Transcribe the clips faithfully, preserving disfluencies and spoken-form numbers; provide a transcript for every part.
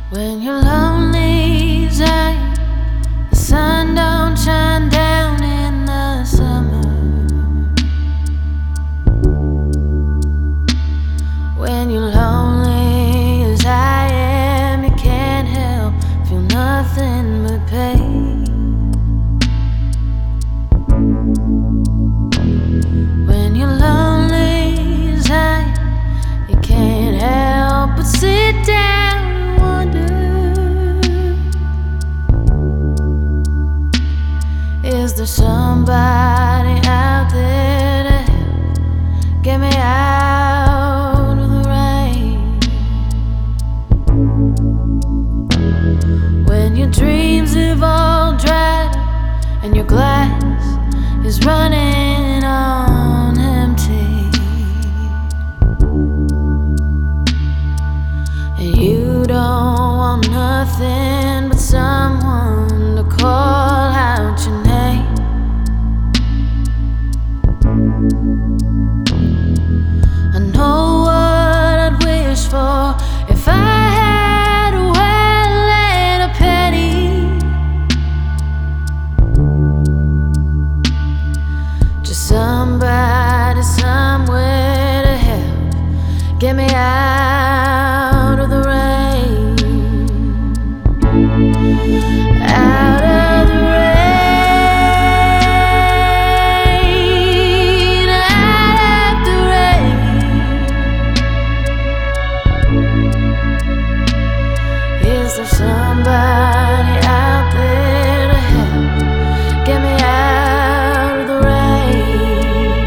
When you're lonely, Zane, the sun don't shine down in the summer. When you're lonely as I am, you can't help feel nothing but pain. When you're lonely as I am, you can't help but sit down and wonder, is there somebody out there to help get me out of the rain? When your dreams have all dried up and your glass is running on empty, and you don't want nothing but someone to call out your name. I know what I'd wish for if I had a well and a penny. Just somebody somewhere to help get me out of the rain. Out of the rain. Out of the rain. Is there somebody out there to help get me out of the rain?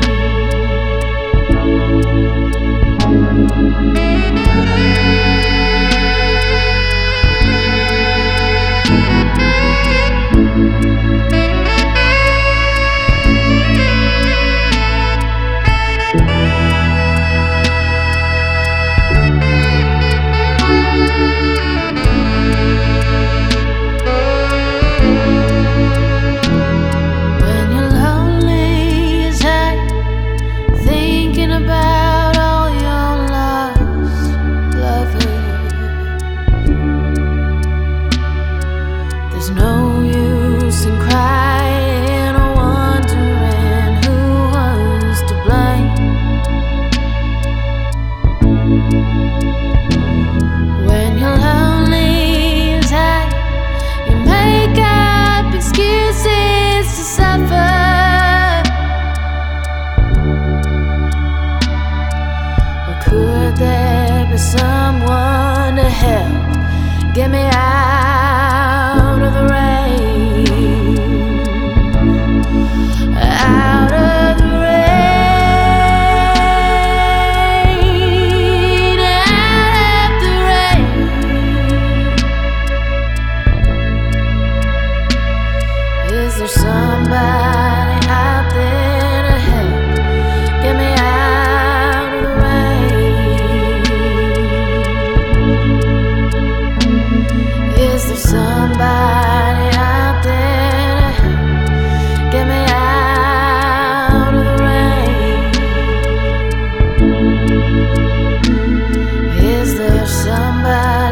When you're lonely as I, thinking about all your lost lovers, there's no use in crying or wondering who was to blame. When you're lonely as I, you make up excuses to suffer. Or could there be someone to help get me out of the rain? Out of the rain. Out of the rain. Is there somebody out there to help get me out of the rain? Is there somebody out there to help get me out of the rain? Is there somebody